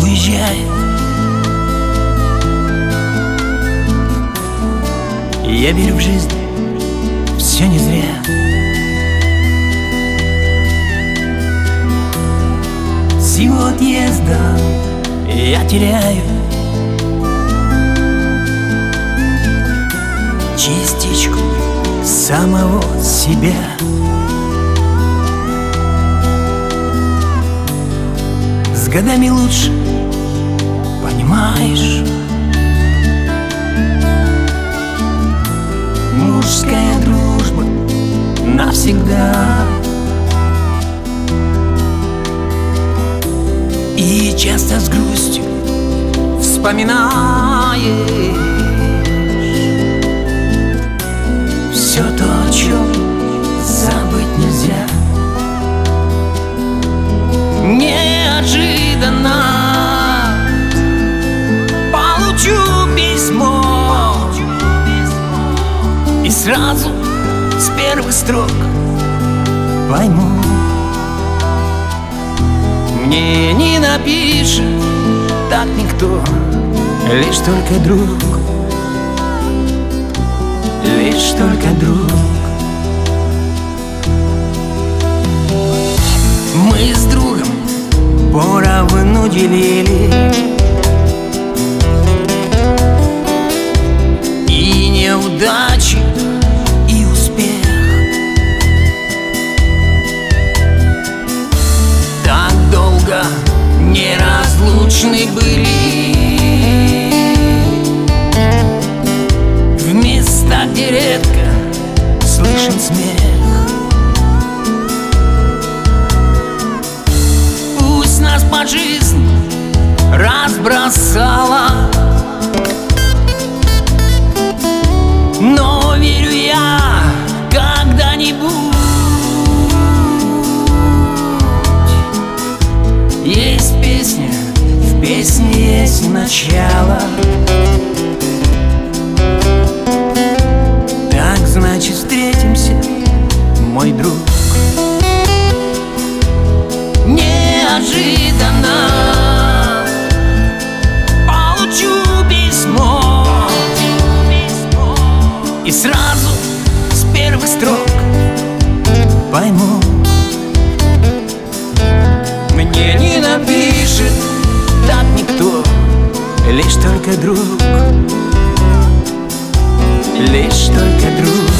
уезжает. Я верю в жизнь, все не зря. С его отъездом я теряю частичку самого себя. С годами лучше понимаешь, мужская дружба навсегда. И часто с грустью вспоминаешь все то, о чем забыть нельзя. Неожиданно получу письмо, и сразу с первых строк пойму, мне не напишет так никто, лишь только друг, лишь только друг. Мы с другом поровну делили и неудачи, и успех. Так долго неразлучны были в местах, где редко слышен смех. Пусть нас по жизни разбросала, но верю я, когда-нибудь есть песня, в песне есть начало. Так значит встретимся, мой друг. Неожиданно получу письмо, и сразу с первых строк пойму, мне не напишет так никто, лишь только друг, лишь только друг.